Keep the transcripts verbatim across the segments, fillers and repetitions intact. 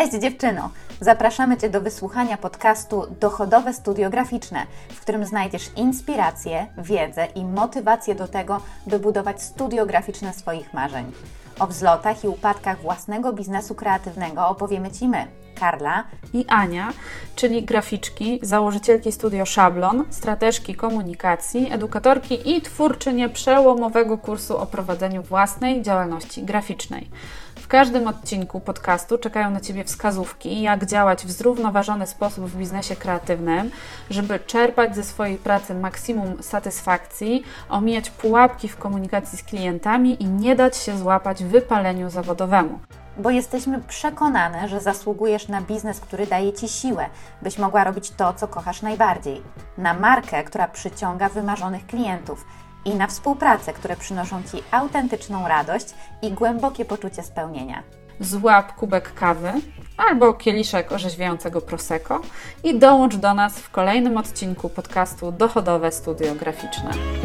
Cześć dziewczyno! Zapraszamy Cię do wysłuchania podcastu Dochodowe Studio Graficzne, w którym znajdziesz inspirację, wiedzę i motywację do tego, by budować studio graficzne swoich marzeń. O wzlotach i upadkach własnego biznesu kreatywnego opowiemy Ci my, Karla i Ania, czyli graficzki, założycielki studio Szablon, strateżki komunikacji, edukatorki i twórczynie przełomowego kursu o prowadzeniu własnej działalności graficznej. W każdym odcinku podcastu czekają na Ciebie wskazówki, jak działać w zrównoważony sposób w biznesie kreatywnym, żeby czerpać ze swojej pracy maksimum satysfakcji, omijać pułapki w komunikacji z klientami i nie dać się złapać wypaleniu zawodowemu. Bo jesteśmy przekonane, że zasługujesz na biznes, który daje Ci siłę, byś mogła robić to, co kochasz najbardziej. Na markę, która przyciąga wymarzonych klientów i na współpracę, które przynoszą Ci autentyczną radość i głębokie poczucie spełnienia. Złap kubek kawy albo kieliszek orzeźwiającego prosecco i dołącz do nas w kolejnym odcinku podcastu Dochodowe Studio Graficzne.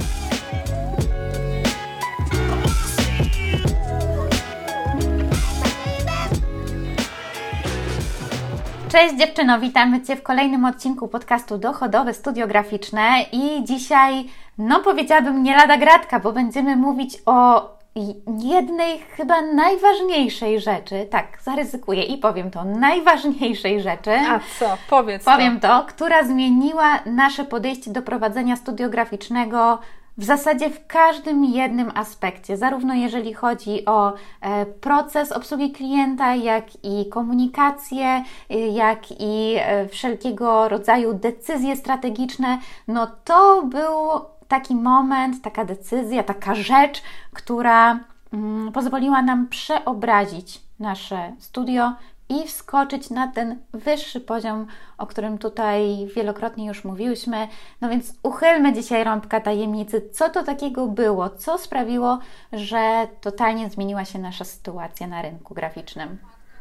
Cześć dziewczyno, witamy Cię w kolejnym odcinku podcastu Dochodowe Studio Graficzne i dzisiaj, no powiedziałabym nie lada gratka, bo będziemy mówić o jednej chyba najważniejszej rzeczy, tak, zaryzykuję i powiem to, najważniejszej rzeczy. A co? Powiedz Powiem to, która zmieniła nasze podejście do prowadzenia studio graficznego w zasadzie w każdym jednym aspekcie, zarówno jeżeli chodzi o e, proces obsługi klienta, jak i komunikację, e, jak i e, wszelkiego rodzaju decyzje strategiczne. No to był taki moment, taka decyzja, taka rzecz, która mm, pozwoliła nam przeobrazić nasze studio i wskoczyć na ten wyższy poziom, o którym tutaj wielokrotnie już mówiłyśmy. No więc uchylmy dzisiaj rąbka tajemnicy, co to takiego było, co sprawiło, że totalnie zmieniła się nasza sytuacja na rynku graficznym.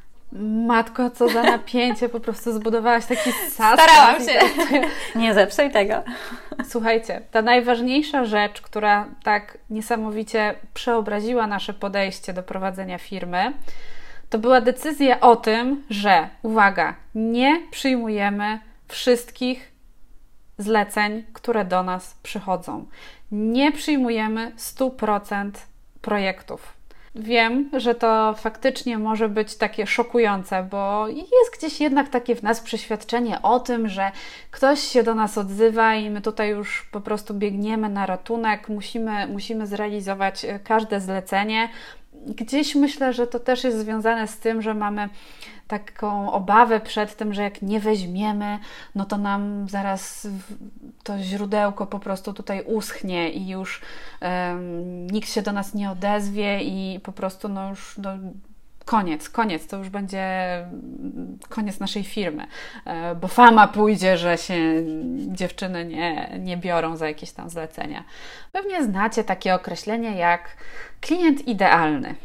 Matko, co za napięcie, po prostu zbudowałaś taki sas. Starałam się. Nie zepsuj tego. Słuchajcie, ta najważniejsza rzecz, która tak niesamowicie przeobraziła nasze podejście do prowadzenia firmy, to była decyzja o tym, że, uwaga, nie przyjmujemy wszystkich zleceń, które do nas przychodzą. Nie przyjmujemy stu procent projektów. Wiem, że to faktycznie może być takie szokujące, bo jest gdzieś jednak takie w nas przeświadczenie o tym, że ktoś się do nas odzywa i my tutaj już po prostu biegniemy na ratunek, musimy, musimy zrealizować każde zlecenie. Gdzieś myślę, że to też jest związane z tym, że mamy taką obawę przed tym, że jak nie weźmiemy, no to nam zaraz to źródełko po prostu tutaj uschnie i już um, nikt się do nas nie odezwie i po prostu no już no, koniec, koniec, to już będzie koniec naszej firmy, bo fama pójdzie, że się dziewczyny nie, nie biorą za jakieś tam zlecenia. Pewnie znacie takie określenie jak klient idealny.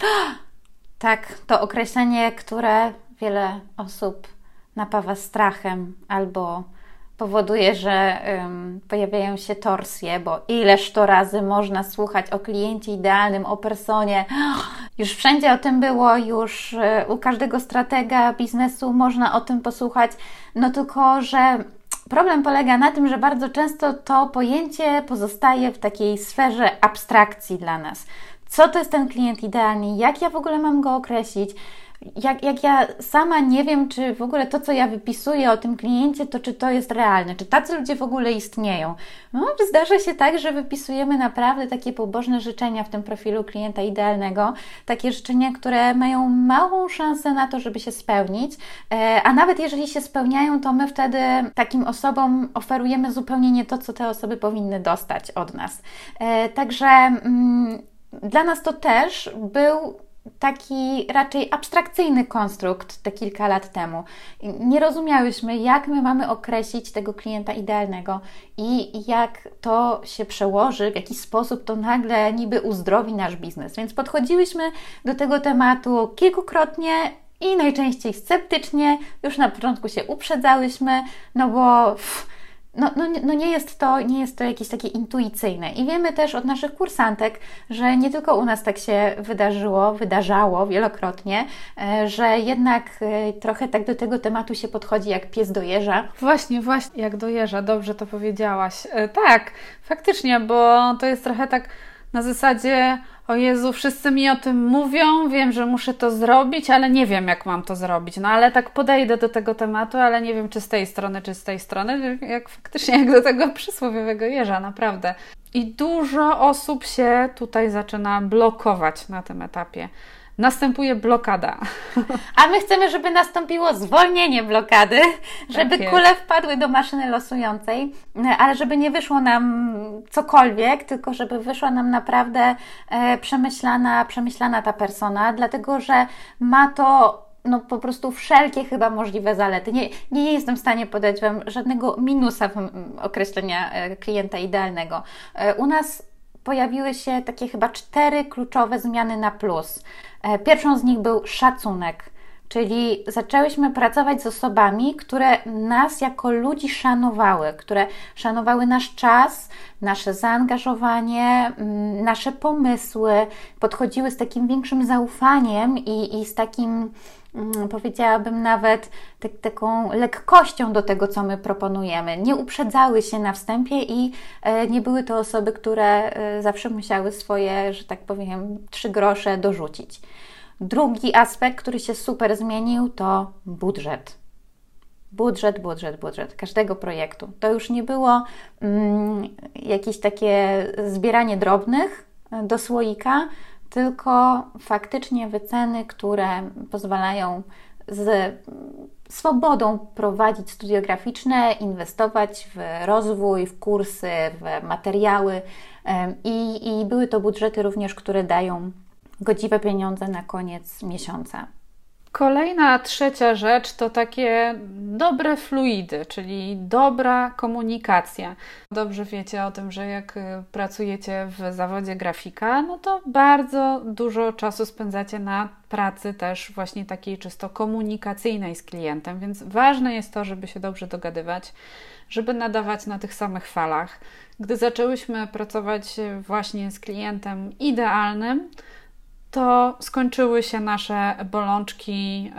Tak, to określenie, które wiele osób napawa strachem albo powoduje, że um, pojawiają się torsje, bo ileż to razy można słuchać o kliencie idealnym, o personie. Już wszędzie o tym było, już u każdego stratega biznesu można o tym posłuchać, no tylko, że problem polega na tym, że bardzo często to pojęcie pozostaje w takiej sferze abstrakcji dla nas. Co to jest ten klient idealny? Jak ja w ogóle mam go określić? Jak, jak ja sama nie wiem, czy w ogóle to, co ja wypisuję o tym kliencie, to czy to jest realne? Czy tacy ludzie w ogóle istnieją? No, zdarza się tak, że wypisujemy naprawdę takie pobożne życzenia w tym profilu klienta idealnego. Takie życzenia, które mają małą szansę na to, żeby się spełnić. A nawet jeżeli się spełniają, to my wtedy takim osobom oferujemy zupełnie nie to, co te osoby powinny dostać od nas. Także mm, dla nas to też był taki raczej abstrakcyjny konstrukt te kilka lat temu. Nie rozumiałyśmy, jak my mamy określić tego klienta idealnego i jak to się przełoży, w jaki sposób to nagle niby uzdrowi nasz biznes. Więc podchodziłyśmy do tego tematu kilkukrotnie i najczęściej sceptycznie. Już na początku się uprzedzałyśmy, no bo pff, no, no, no nie jest to, nie jest to jakieś takie intuicyjne. I wiemy też od naszych kursantek, że nie tylko u nas tak się wydarzyło, wydarzało wielokrotnie, że jednak trochę tak do tego tematu się podchodzi jak pies do jeża. Właśnie, właśnie, jak do jeża, dobrze to powiedziałaś. E, tak, faktycznie, bo to jest trochę tak na zasadzie, o Jezu, wszyscy mi o tym mówią, wiem, że muszę to zrobić, ale nie wiem, jak mam to zrobić. No ale tak podejdę do tego tematu, ale nie wiem, czy z tej strony, czy z tej strony, jak faktycznie jak do tego przysłowiowego jeża, naprawdę. I dużo osób się tutaj zaczyna blokować na tym etapie. Następuje blokada. A my chcemy, żeby nastąpiło zwolnienie blokady, żeby tak kule wpadły do maszyny losującej, ale żeby nie wyszło nam cokolwiek, tylko żeby wyszła nam naprawdę e, przemyślana, przemyślana ta persona, dlatego że ma to no po prostu wszelkie chyba możliwe zalety. Nie, nie jestem w stanie podać Wam żadnego minusa w określenia klienta idealnego. U nas pojawiły się takie chyba cztery kluczowe zmiany na plus. Pierwszą z nich był szacunek, czyli zaczęłyśmy pracować z osobami, które nas jako ludzi szanowały, które szanowały nasz czas, nasze zaangażowanie, nasze pomysły, podchodziły z takim większym zaufaniem i, i z takim, powiedziałabym nawet, tak, taką lekkością do tego, co my proponujemy. Nie uprzedzały się na wstępie i e, nie były to osoby, które e, zawsze musiały swoje, że tak powiem, trzy grosze dorzucić. Drugi aspekt, który się super zmienił, to budżet. Budżet, budżet, budżet każdego projektu. To już nie było mm, jakieś takie zbieranie drobnych do słoika, tylko faktycznie wyceny, które pozwalają z swobodą prowadzić studio graficzne, inwestować w rozwój, w kursy, w materiały i, i były to budżety również, które dają godziwe pieniądze na koniec miesiąca. Kolejna, trzecia rzecz to takie dobre fluidy, czyli dobra komunikacja. Dobrze wiecie o tym, że jak pracujecie w zawodzie grafika, no to bardzo dużo czasu spędzacie na pracy też właśnie takiej czysto komunikacyjnej z klientem, więc ważne jest to, żeby się dobrze dogadywać, żeby nadawać na tych samych falach. Gdy zaczęłyśmy pracować właśnie z klientem idealnym, to skończyły się nasze bolączki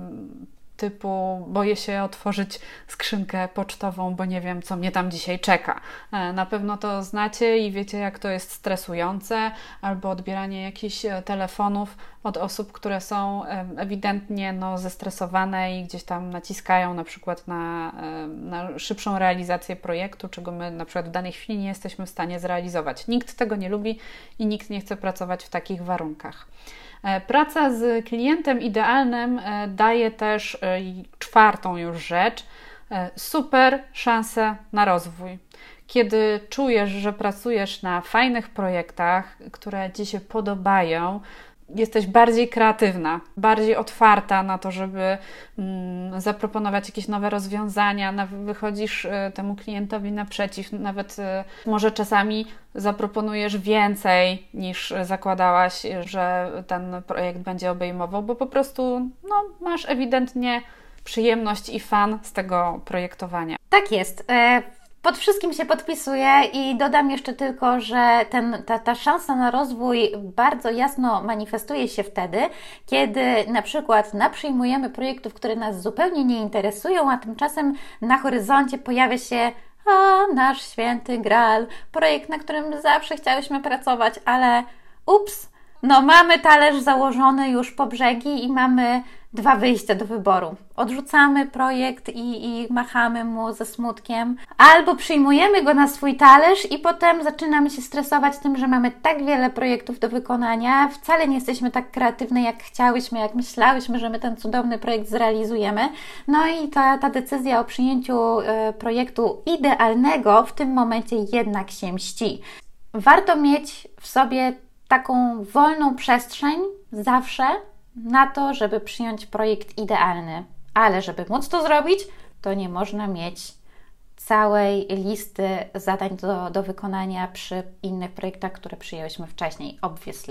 typu boję się otworzyć skrzynkę pocztową, bo nie wiem, co mnie tam dzisiaj czeka. Na pewno to znacie i wiecie, jak to jest stresujące, albo odbieranie jakichś telefonów od osób, które są ewidentnie no, zestresowane i gdzieś tam naciskają na przykład na, na szybszą realizację projektu, czego my na przykład w danej chwili nie jesteśmy w stanie zrealizować. Nikt tego nie lubi i nikt nie chce pracować w takich warunkach. Praca z klientem idealnym daje też czwartą już rzecz, super szansę na rozwój. Kiedy czujesz, że pracujesz na fajnych projektach, które Ci się podobają, jesteś bardziej kreatywna, bardziej otwarta na to, żeby mm, zaproponować jakieś nowe rozwiązania, na, wychodzisz y, temu klientowi naprzeciw, nawet y, może czasami zaproponujesz więcej niż zakładałaś, że ten projekt będzie obejmował, bo po prostu no, masz ewidentnie przyjemność i fan z tego projektowania. Tak jest. E Pod wszystkim się podpisuję i dodam jeszcze tylko, że ten, ta, ta szansa na rozwój bardzo jasno manifestuje się wtedy, kiedy na przykład naprzyjmujemy projektów, które nas zupełnie nie interesują, a tymczasem na horyzoncie pojawia się a, nasz święty Graal, projekt, na którym zawsze chciałyśmy pracować, ale ups, no mamy talerz założony już po brzegi i mamy dwa wyjścia do wyboru. Odrzucamy projekt i, i machamy mu ze smutkiem, albo przyjmujemy go na swój talerz i potem zaczynamy się stresować tym, że mamy tak wiele projektów do wykonania, wcale nie jesteśmy tak kreatywne, jak chciałyśmy, jak myślałyśmy, że my ten cudowny projekt zrealizujemy. No i ta, ta decyzja o przyjęciu y, projektu idealnego w tym momencie jednak się mści. Warto mieć w sobie taką wolną przestrzeń zawsze na to, żeby przyjąć projekt idealny. Ale żeby móc to zrobić, to nie można mieć całej listy zadań do, do wykonania przy innych projektach, które przyjęłyśmy wcześniej, obviously.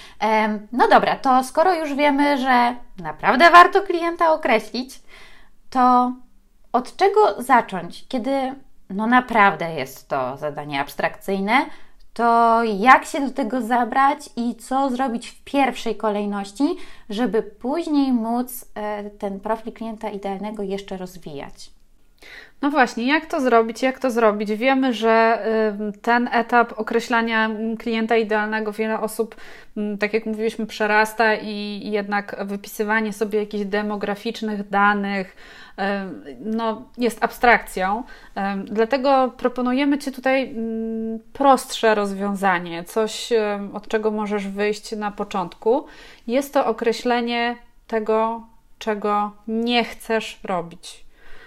Um, no dobra, to skoro już wiemy, że naprawdę warto klienta określić, to od czego zacząć, kiedy no naprawdę jest to zadanie abstrakcyjne, to jak się do tego zabrać i co zrobić w pierwszej kolejności, żeby później móc ten profil klienta idealnego jeszcze rozwijać? No właśnie, jak to zrobić? Jak to zrobić? Wiemy, że ten etap określania klienta idealnego wiele osób, tak jak mówiliśmy, przerasta i jednak wypisywanie sobie jakichś demograficznych danych no, jest abstrakcją. Dlatego proponujemy Ci tutaj prostsze rozwiązanie, coś, od czego możesz wyjść na początku. Jest to określenie tego, czego nie chcesz robić.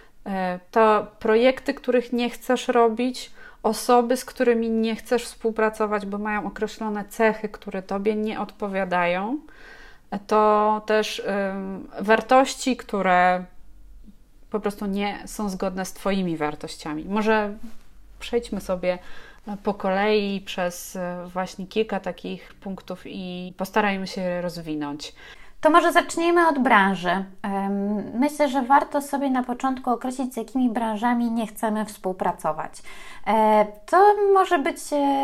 To projekty, których nie chcesz robić, osoby, z którymi nie chcesz współpracować, bo mają określone cechy, które Tobie nie odpowiadają, to też um, wartości, które po prostu nie są zgodne z Twoimi wartościami. Może przejdźmy sobie po kolei przez właśnie kilka takich punktów i postarajmy się je rozwinąć. To może zacznijmy od branży. Myślę, że warto sobie na początku określić, z jakimi branżami nie chcemy współpracować. To może być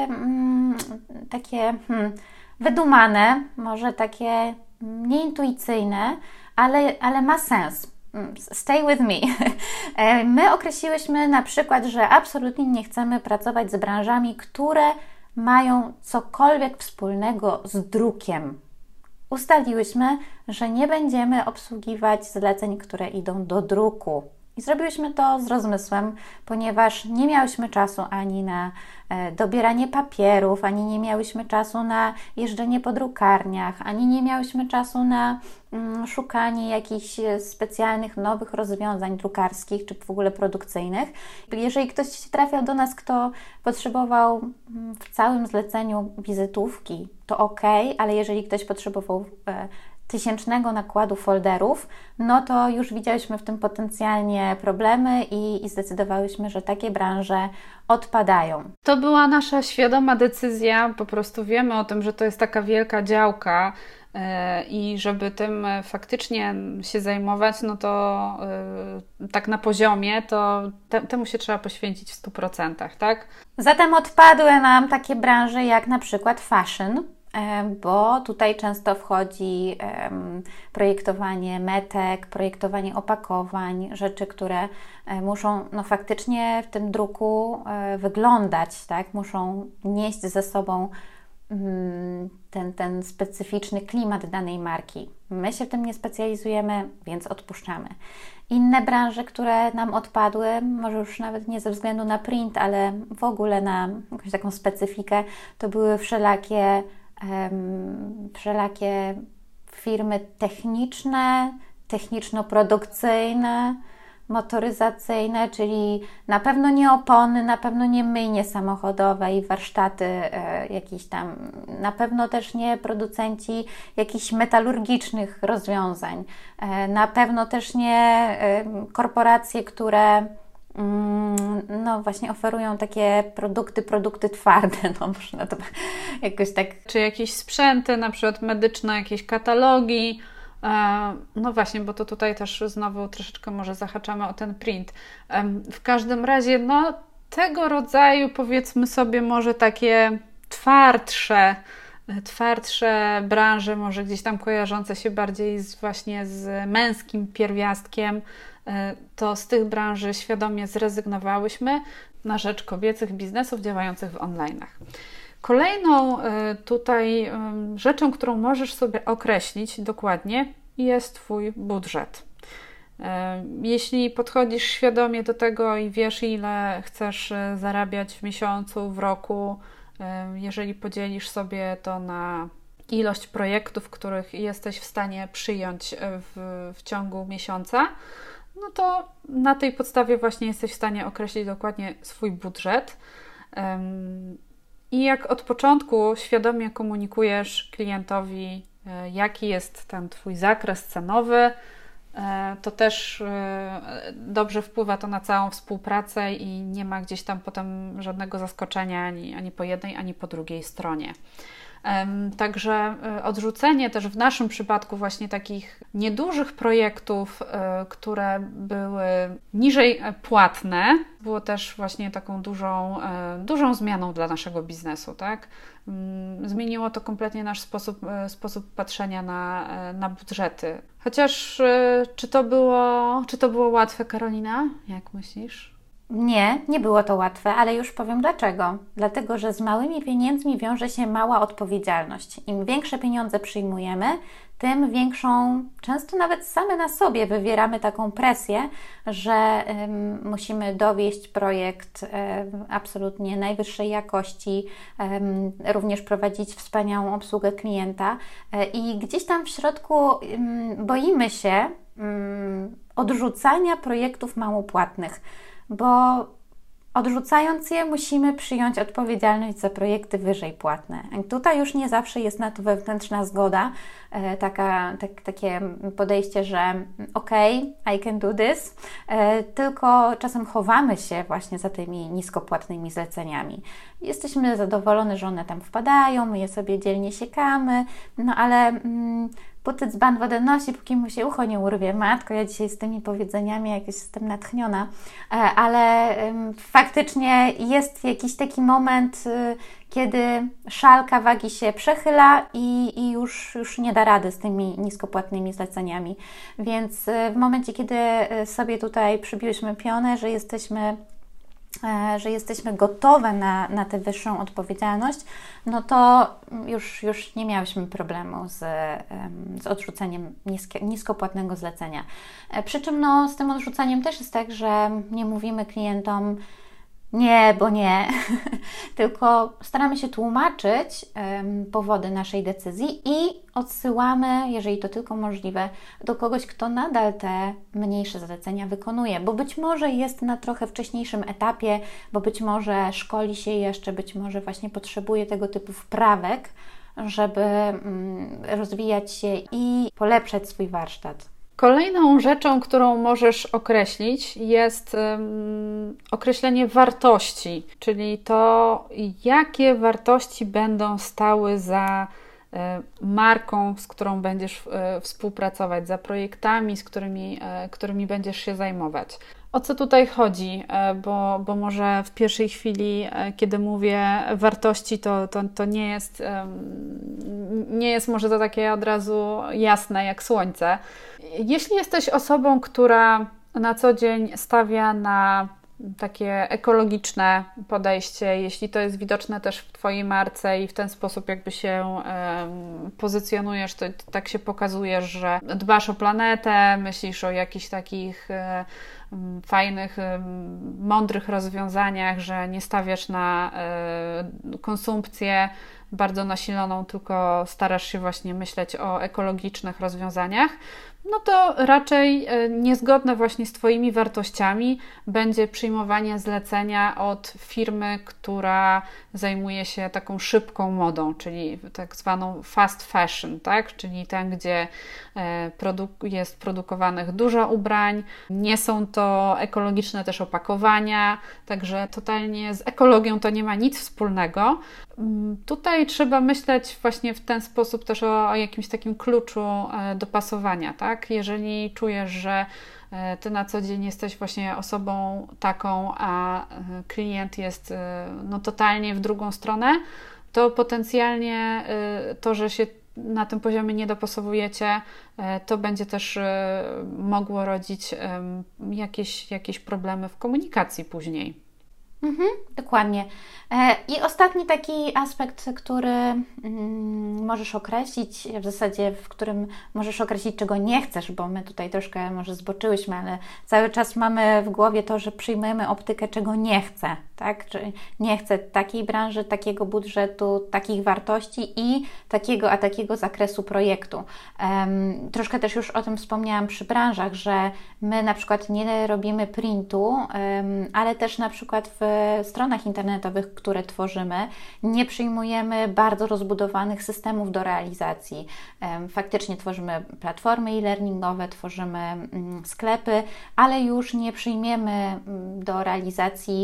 takie wydumane, może takie nieintuicyjne, ale, ale ma sens. Stay with me. My określiłyśmy na przykład, że absolutnie nie chcemy pracować z branżami, które mają cokolwiek wspólnego z drukiem. Ustaliłyśmy, że nie będziemy obsługiwać zleceń, które idą do druku. I zrobiłyśmy to z rozmysłem, ponieważ nie miałyśmy czasu ani na dobieranie papierów, ani nie miałyśmy czasu na jeżdżenie po drukarniach, ani nie miałyśmy czasu na mm, szukanie jakichś specjalnych nowych rozwiązań drukarskich czy w ogóle produkcyjnych. Jeżeli ktoś trafiał do nas, kto potrzebował w całym zleceniu wizytówki, to ok, ale jeżeli ktoś potrzebował e, tysięcznego nakładu folderów, no to już widziałyśmy w tym potencjalnie problemy i, i zdecydowałyśmy, że takie branże odpadają. To była nasza świadoma decyzja, po prostu wiemy o tym, że to jest taka wielka działka yy, i żeby tym faktycznie się zajmować, no to yy, tak na poziomie, to te, temu się trzeba poświęcić w stu procentach, tak? Zatem odpadły nam takie branże jak na przykład fashion, bo tutaj często wchodzi um, projektowanie metek, projektowanie opakowań, rzeczy, które muszą no, faktycznie w tym druku e, wyglądać, tak? Muszą nieść ze sobą um, ten, ten specyficzny klimat danej marki. My się w tym nie specjalizujemy, więc odpuszczamy. Inne branże, które nam odpadły, może już nawet nie ze względu na print, ale w ogóle na jakąś taką specyfikę, to były wszelakie wszelakie firmy techniczne, techniczno-produkcyjne, motoryzacyjne, czyli na pewno nie opony, na pewno nie myjnie samochodowe i warsztaty e, jakieś tam, na pewno też nie producenci jakichś metalurgicznych rozwiązań, e, na pewno też nie e, korporacje, które no właśnie oferują takie produkty, produkty twarde, no można to jakoś tak... Czy jakieś sprzęty, na przykład medyczne, jakieś katalogi, no właśnie, bo to tutaj też znowu troszeczkę może zahaczamy o ten print. W każdym razie, no tego rodzaju, powiedzmy sobie, może takie twardsze, twardsze branże, może gdzieś tam kojarzące się bardziej z, właśnie z męskim pierwiastkiem, to z tych branży świadomie zrezygnowałyśmy na rzecz kobiecych biznesów działających w online'ach. Kolejną tutaj rzeczą, którą możesz sobie określić dokładnie, jest Twój budżet. Jeśli podchodzisz świadomie do tego i wiesz, ile chcesz zarabiać w miesiącu, w roku, jeżeli podzielisz sobie to na ilość projektów, których jesteś w stanie przyjąć w, w ciągu miesiąca, no to na tej podstawie właśnie jesteś w stanie określić dokładnie swój budżet. I jak od początku świadomie komunikujesz klientowi, jaki jest tam Twój zakres cenowy, to też dobrze wpływa to na całą współpracę i nie ma gdzieś tam potem żadnego zaskoczenia ani, ani po jednej, ani po drugiej stronie. Także odrzucenie też w naszym przypadku właśnie takich niedużych projektów, które były niżej płatne, było też właśnie taką dużą, dużą zmianą dla naszego biznesu, tak? Zmieniło to kompletnie nasz sposób, sposób patrzenia na, na budżety. Chociaż czy to było, czy to było łatwe, Karolina? Jak myślisz? Nie, nie było to łatwe, ale już powiem dlaczego. Dlatego, że z małymi pieniędzmi wiąże się mała odpowiedzialność. Im większe pieniądze przyjmujemy, tym większą, często nawet same na sobie wywieramy taką presję, że um, musimy dowieść projekt um, absolutnie najwyższej jakości, um, również prowadzić wspaniałą obsługę klienta um, i gdzieś tam w środku um, boimy się um, odrzucania projektów małopłatnych, bo odrzucając je, musimy przyjąć odpowiedzialność za projekty wyżej płatne. I tutaj już nie zawsze jest na to wewnętrzna zgoda, taka, tak, takie podejście, że okej, okay, I can do this, tylko czasem chowamy się właśnie za tymi niskopłatnymi zleceniami. Jesteśmy zadowolone, że one tam wpadają, my je sobie dzielnie siekamy, no ale mm, póty dzban wodę nosi, póki mu się ucho nie urwie. Matko, ja dzisiaj z tymi powiedzeniami jakoś jestem natchniona, ale faktycznie jest jakiś taki moment, kiedy szalka wagi się przechyla i, i już, już nie da rady z tymi niskopłatnymi zleceniami. Więc w momencie, kiedy sobie tutaj przybiłyśmy pionę, że jesteśmy że jesteśmy gotowe na, na tę wyższą odpowiedzialność, no to już, już nie miałyśmy problemu z, z odrzuceniem nisko, niskopłatnego zlecenia. Przy czym no, z tym odrzuceniem też jest tak, że nie mówimy klientom nie, bo nie, tylko staramy się tłumaczyć um, powody naszej decyzji i odsyłamy, jeżeli to tylko możliwe, do kogoś, kto nadal te mniejsze zlecenia wykonuje, bo być może jest na trochę wcześniejszym etapie, bo być może szkoli się jeszcze, być może właśnie potrzebuje tego typu wprawek, żeby um, rozwijać się i polepszać swój warsztat. Kolejną rzeczą, którą możesz określić, jest um, określenie wartości, czyli to, jakie wartości będą stały za um, marką, z którą będziesz um, współpracować, za projektami, z którymi, um, którymi będziesz się zajmować. O co tutaj chodzi? Bo, bo może w pierwszej chwili, kiedy mówię wartości, to, to, to nie jest, nie jest może to takie od razu jasne jak słońce. Jeśli jesteś osobą, która na co dzień stawia na takie ekologiczne podejście, jeśli to jest widoczne też w Twojej marce i w ten sposób jakby się um, pozycjonujesz, to, to tak się pokazujesz, że dbasz o planetę, myślisz o jakichś takich um, fajnych, um, mądrych rozwiązaniach, że nie stawiasz na um, konsumpcję bardzo nasiloną, tylko starasz się właśnie myśleć o ekologicznych rozwiązaniach, no to raczej niezgodne właśnie z Twoimi wartościami będzie przyjmowanie zlecenia od firmy, która zajmuje się taką szybką modą, czyli tak zwaną fast fashion, tak? Czyli tam, gdzie produ- jest produkowanych dużo ubrań, nie są to ekologiczne też opakowania, także totalnie z ekologią to nie ma nic wspólnego. Tutaj trzeba myśleć właśnie w ten sposób też o, o jakimś takim kluczu dopasowania, tak? Jeżeli czujesz, że Ty na co dzień jesteś właśnie osobą taką, a klient jest no, totalnie w drugą stronę, to potencjalnie to, że się na tym poziomie nie dopasowujecie, to będzie też mogło rodzić jakieś, jakieś problemy w komunikacji później. Mhm, dokładnie. I ostatni taki aspekt, który mm, możesz określić, w zasadzie w którym możesz określić, czego nie chcesz, bo my tutaj troszkę może zboczyłyśmy, ale cały czas mamy w głowie to, że przyjmujemy optykę, czego nie chcę, tak? Czyli nie chcę takiej branży, takiego budżetu, takich wartości i takiego, a takiego zakresu projektu. Um, troszkę też już o tym wspomniałam przy branżach, że my na przykład nie robimy printu, um, ale też na przykład w stronach internetowych, które tworzymy, nie przyjmujemy bardzo rozbudowanych systemów do realizacji. Faktycznie tworzymy platformy e-learningowe, tworzymy sklepy, ale już nie przyjmiemy do realizacji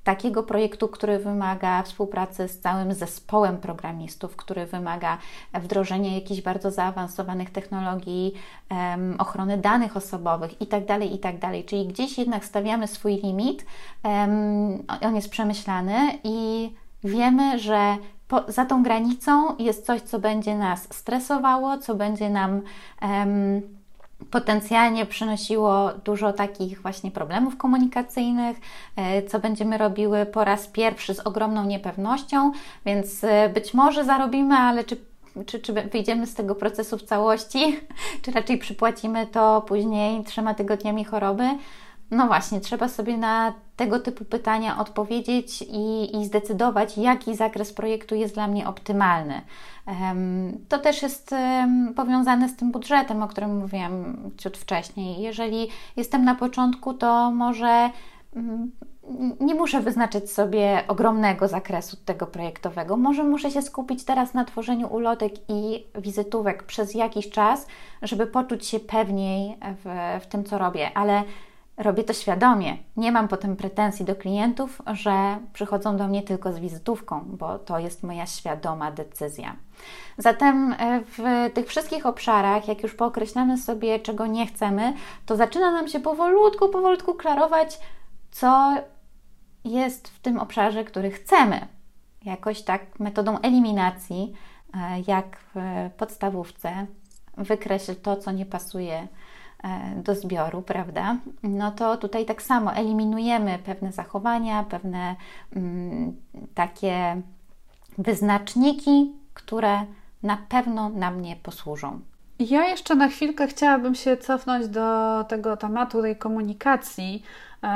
takiego projektu, który wymaga współpracy z całym zespołem programistów, który wymaga wdrożenia jakichś bardzo zaawansowanych technologii, um, ochrony danych osobowych itd., itd. Czyli gdzieś jednak stawiamy swój limit, um, on jest przemyślany i wiemy, że po, za tą granicą jest coś, co będzie nas stresowało, co będzie nam um, potencjalnie przynosiło dużo takich właśnie problemów komunikacyjnych, co będziemy robiły po raz pierwszy z ogromną niepewnością, więc być może zarobimy, ale czy, czy, czy wyjdziemy z tego procesu w całości, czy raczej przypłacimy to później trzema tygodniami choroby? No właśnie, trzeba sobie na tego typu pytania odpowiedzieć i, i zdecydować, jaki zakres projektu jest dla mnie optymalny. Um, to też jest um, powiązane z tym budżetem, o którym mówiłam ciut wcześniej. Jeżeli jestem na początku, to może um, nie muszę wyznaczyć sobie ogromnego zakresu tego projektowego. Może muszę się skupić teraz na tworzeniu ulotek i wizytówek przez jakiś czas, żeby poczuć się pewniej w, w tym, co robię, ale robię to świadomie. Nie mam potem pretensji do klientów, że przychodzą do mnie tylko z wizytówką, bo to jest moja świadoma decyzja. Zatem w tych wszystkich obszarach, jak już pookreślamy sobie, czego nie chcemy, to zaczyna nam się powolutku, powolutku klarować, co jest w tym obszarze, który chcemy. Jakoś tak metodą eliminacji, jak w podstawówce, wykreśl to, co nie pasuje do zbioru, prawda? No to tutaj tak samo eliminujemy pewne zachowania, pewne mm, takie wyznaczniki, które na pewno nam nie posłużą. Ja jeszcze na chwilkę chciałabym się cofnąć do tego tematu tej komunikacji,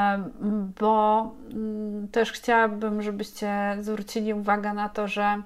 bo też chciałabym, żebyście zwrócili uwagę na to, że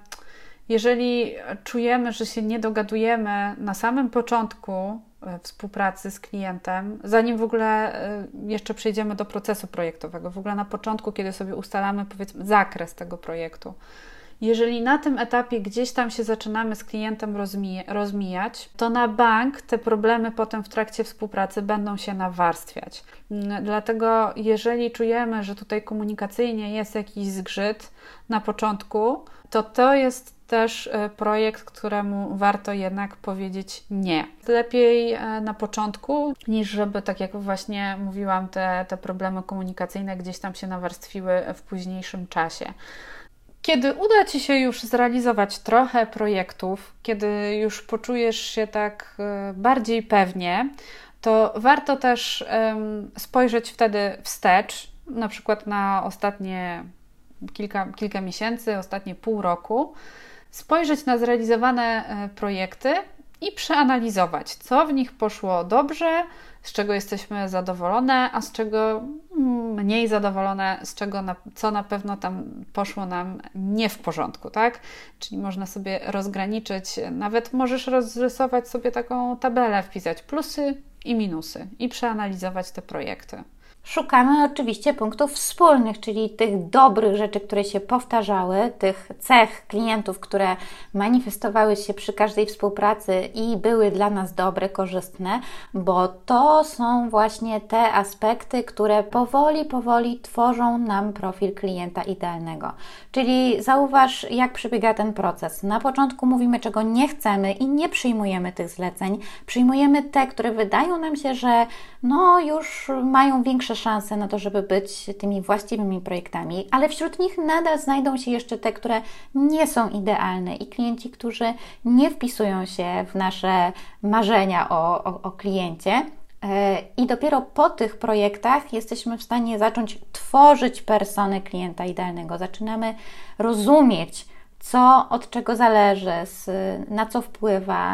jeżeli czujemy, że się nie dogadujemy na samym początku współpracy z klientem, zanim w ogóle jeszcze przejdziemy do procesu projektowego, w ogóle na początku, kiedy sobie ustalamy, powiedzmy, zakres tego projektu. Jeżeli na tym etapie gdzieś tam się zaczynamy z klientem rozmija, rozmijać, to na bank te problemy potem w trakcie współpracy będą się nawarstwiać. Dlatego jeżeli czujemy, że tutaj komunikacyjnie jest jakiś zgrzyt na początku, to to jest też projekt, któremu warto jednak powiedzieć nie. Lepiej na początku, niż żeby, tak jak właśnie mówiłam, te, te problemy komunikacyjne gdzieś tam się nawarstwiły w późniejszym czasie. Kiedy uda Ci się już zrealizować trochę projektów, kiedy już poczujesz się tak bardziej pewnie, to warto też spojrzeć wtedy wstecz, na przykład na ostatnie kilka, kilka miesięcy, ostatnie pół roku, spojrzeć na zrealizowane projekty i przeanalizować, co w nich poszło dobrze, z czego jesteśmy zadowolone, a z czego mniej zadowolone, z czego na, co na pewno tam poszło nam nie w porządku, tak? Czyli można sobie rozgraniczyć, nawet możesz rozrysować sobie taką tabelę, wpisać plusy i minusy i przeanalizować te projekty. Szukamy oczywiście punktów wspólnych, czyli tych dobrych rzeczy, które się powtarzały, tych cech klientów, które manifestowały się przy każdej współpracy i były dla nas dobre, korzystne, bo to są właśnie te aspekty, które powoli, powoli tworzą nam profil klienta idealnego. Czyli zauważ, jak przebiega ten proces. Na początku mówimy, czego nie chcemy i nie przyjmujemy tych zleceń. Przyjmujemy te, które wydają nam się, że no już mają większe szanse na to, żeby być tymi właściwymi projektami, ale wśród nich nadal znajdą się jeszcze te, które nie są idealne i klienci, którzy nie wpisują się w nasze marzenia o, o, o kliencie. I dopiero po tych projektach jesteśmy w stanie zacząć tworzyć personę klienta idealnego. Zaczynamy rozumieć, co od czego zależy, na co wpływa,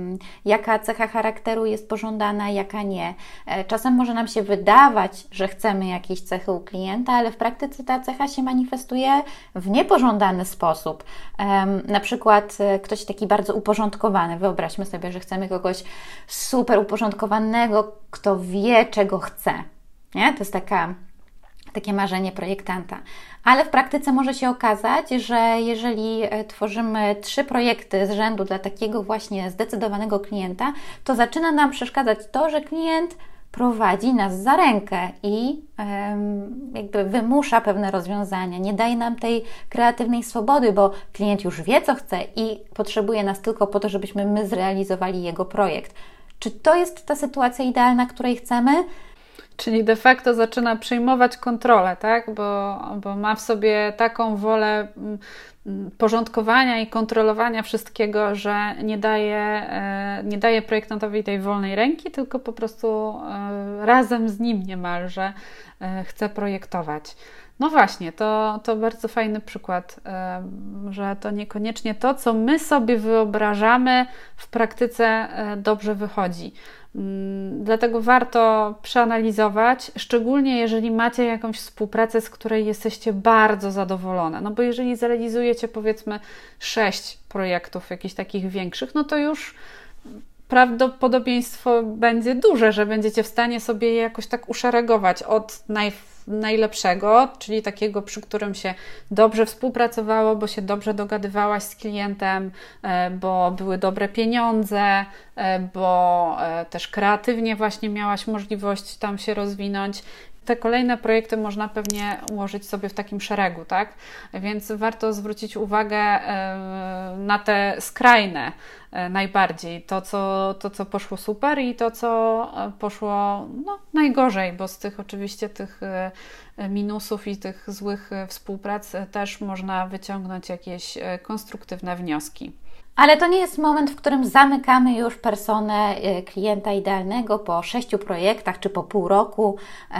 jaka cecha charakteru jest pożądana, jaka nie. Czasem może nam się wydawać, że chcemy jakiejś cechy u klienta, ale w praktyce ta cecha się manifestuje w niepożądany sposób. Na przykład ktoś taki bardzo uporządkowany. Wyobraźmy sobie, że chcemy kogoś super uporządkowanego, kto wie, czego chce. Nie? To jest taka... takie marzenie projektanta. Ale w praktyce może się okazać, że jeżeli tworzymy trzy projekty z rzędu dla takiego właśnie zdecydowanego klienta, to zaczyna nam przeszkadzać to, że klient prowadzi nas za rękę i jakby wymusza pewne rozwiązania, nie daje nam tej kreatywnej swobody, bo klient już wie, co chce i potrzebuje nas tylko po to, żebyśmy my zrealizowali jego projekt. Czy to jest ta sytuacja idealna, której chcemy? Czyli de facto zaczyna przejmować kontrolę, tak? Bo, bo ma w sobie taką wolę porządkowania i kontrolowania wszystkiego, że nie daje, nie daje projektantowi tej wolnej ręki, tylko po prostu razem z nim niemalże chce projektować. No właśnie, to, to bardzo fajny przykład, że to niekoniecznie to, co my sobie wyobrażamy, w praktyce dobrze wychodzi. Dlatego warto przeanalizować, szczególnie jeżeli macie jakąś współpracę, z której jesteście bardzo zadowolone. No bo jeżeli zrealizujecie powiedzmy sześć projektów jakichś takich większych, no to już prawdopodobieństwo będzie duże, że będziecie w stanie sobie je jakoś tak uszeregować od naj, najlepszego, czyli takiego, przy którym się dobrze współpracowało, bo się dobrze dogadywałaś z klientem, bo były dobre pieniądze, bo też kreatywnie właśnie miałaś możliwość tam się rozwinąć. Te kolejne projekty można pewnie ułożyć sobie w takim szeregu, tak? Więc warto zwrócić uwagę na te skrajne najbardziej. To co, to, co poszło super i to, co poszło no, najgorzej, bo z tych oczywiście tych minusów i tych złych współprac też można wyciągnąć jakieś konstruktywne wnioski. Ale to nie jest moment, w którym zamykamy już personę klienta idealnego po sześciu projektach czy po pół roku.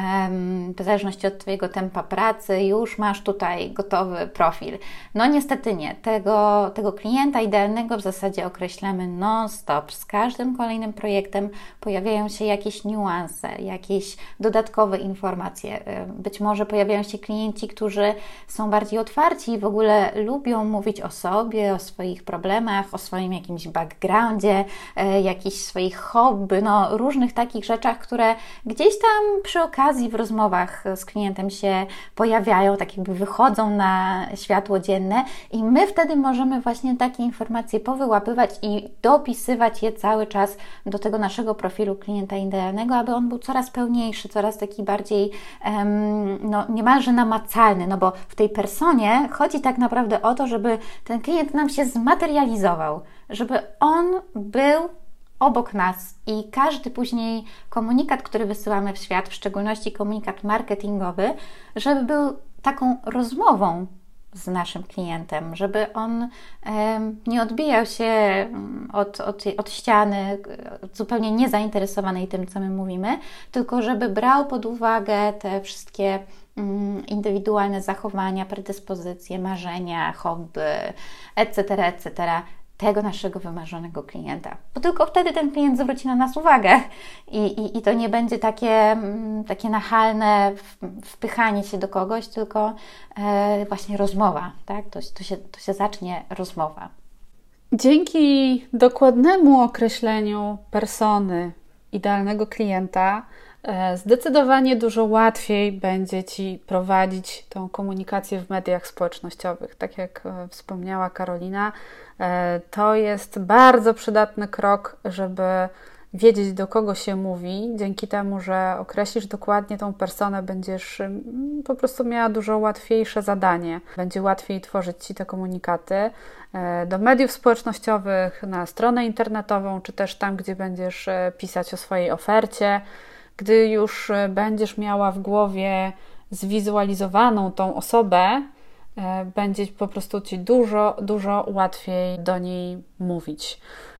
W zależności od Twojego tempa pracy już masz tutaj gotowy profil. No niestety nie. Tego, tego klienta idealnego w zasadzie określamy non-stop. Z każdym kolejnym projektem pojawiają się jakieś niuanse, jakieś dodatkowe informacje. Być może pojawiają się klienci, którzy są bardziej otwarci i w ogóle lubią mówić o sobie, o swoich problemach, o swoim jakimś backgroundzie, e, jakichś swoich hobby, no różnych takich rzeczach, które gdzieś tam przy okazji w rozmowach z klientem się pojawiają, tak jakby wychodzą na światło dzienne i my wtedy możemy właśnie takie informacje powyłapywać i dopisywać je cały czas do tego naszego profilu klienta idealnego, aby on był coraz pełniejszy, coraz taki bardziej em, no niemalże namacalny, no bo w tej personie chodzi tak naprawdę o to, żeby ten klient nam się zmaterializował, żeby on był obok nas i każdy później komunikat, który wysyłamy w świat, w szczególności komunikat marketingowy, żeby był taką rozmową z naszym klientem, żeby on e, nie odbijał się od, od, od ściany zupełnie niezainteresowanej tym, co my mówimy, tylko żeby brał pod uwagę te wszystkie mm, indywidualne zachowania, predyspozycje, marzenia, hobby, et cetera, et cetera tego naszego wymarzonego klienta. Bo tylko wtedy ten klient zwróci na nas uwagę i, i, i to nie będzie takie, takie nachalne wpychanie się do kogoś, tylko e, właśnie rozmowa, tak? To, to, się, to się zacznie rozmowa. Dzięki dokładnemu określeniu persony idealnego klienta zdecydowanie dużo łatwiej będzie Ci prowadzić tą komunikację w mediach społecznościowych. Tak jak wspomniała Karolina, to jest bardzo przydatny krok, żeby wiedzieć, do kogo się mówi. Dzięki temu, że określisz dokładnie tą personę, będziesz po prostu miała dużo łatwiejsze zadanie. Będzie łatwiej tworzyć Ci te komunikaty do mediów społecznościowych, na stronę internetową, czy też tam, gdzie będziesz pisać o swojej ofercie. Gdy już będziesz miała w głowie zwizualizowaną tą osobę, będzie po prostu Ci dużo, dużo łatwiej do niej mówić.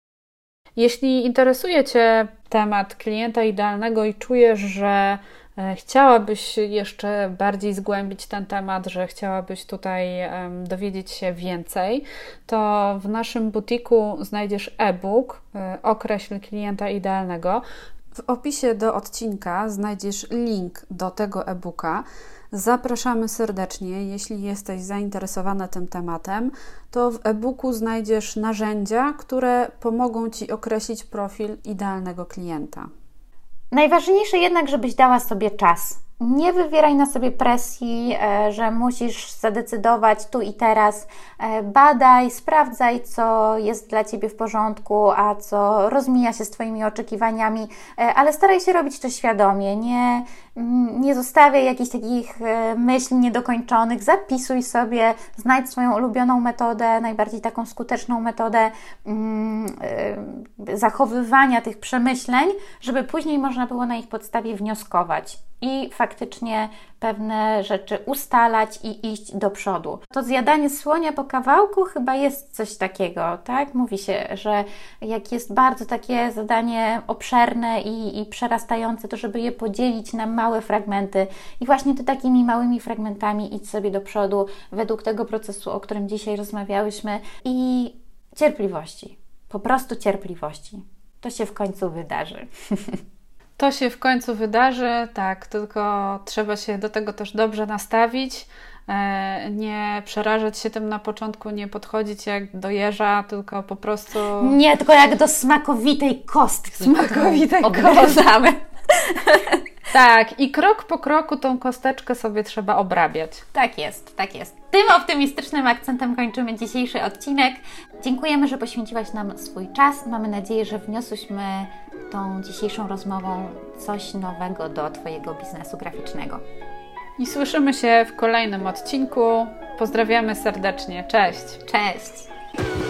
Jeśli interesuje Cię temat klienta idealnego i czujesz, że chciałabyś jeszcze bardziej zgłębić ten temat, że chciałabyś tutaj dowiedzieć się więcej, to w naszym butiku znajdziesz e-book Określ klienta idealnego. W opisie do odcinka znajdziesz link do tego e-booka. Zapraszamy serdecznie, jeśli jesteś zainteresowana tym tematem, to w e-booku znajdziesz narzędzia, które pomogą Ci określić profil idealnego klienta. Najważniejsze jednak, żebyś dała sobie czas Nie wywieraj na sobie presji, że musisz zadecydować tu i teraz. Badaj, sprawdzaj, co jest dla Ciebie w porządku, a co rozmija się z Twoimi oczekiwaniami, ale staraj się robić to świadomie. Nie, nie zostawiaj jakichś takich myśli niedokończonych. Zapisuj sobie, znajdź swoją ulubioną metodę, najbardziej taką skuteczną metodę zachowywania tych przemyśleń, żeby później można było na ich podstawie wnioskować i faktycznie pewne rzeczy ustalać i iść do przodu. To zjadanie słonia po kawałku chyba jest coś takiego, tak? Mówi się, że jak jest bardzo takie zadanie obszerne i, i przerastające, to żeby je podzielić na małe fragmenty i właśnie to takimi małymi fragmentami idź sobie do przodu według tego procesu, o którym dzisiaj rozmawiałyśmy i cierpliwości, po prostu cierpliwości. To się w końcu wydarzy. To się w końcu wydarzy, tak, tylko trzeba się do tego też dobrze nastawić, nie przerażać się tym na początku, nie podchodzić jak do jeża, tylko po prostu... Nie, tylko jak do smakowitej kostki. Smakowitej kostki. Tak, i krok po kroku tą kosteczkę sobie trzeba obrabiać. Tak jest, tak jest. Tym optymistycznym akcentem kończymy dzisiejszy odcinek. Dziękujemy, że poświęciłaś nam swój czas. Mamy nadzieję, że wniosłyśmy tą dzisiejszą rozmową coś nowego do Twojego biznesu graficznego. I słyszymy się w kolejnym odcinku. Pozdrawiamy serdecznie. Cześć! Cześć!